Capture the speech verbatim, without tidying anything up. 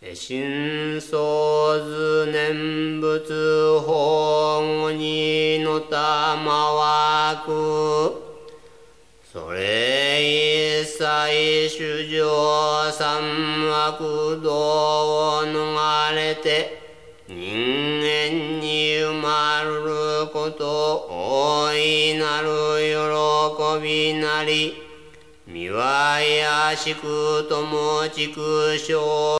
心相図念仏法にのたまわく。それ一切衆生三悪道を逃れて人間に生まれること大いなる喜びなり。見わやしくとも畜生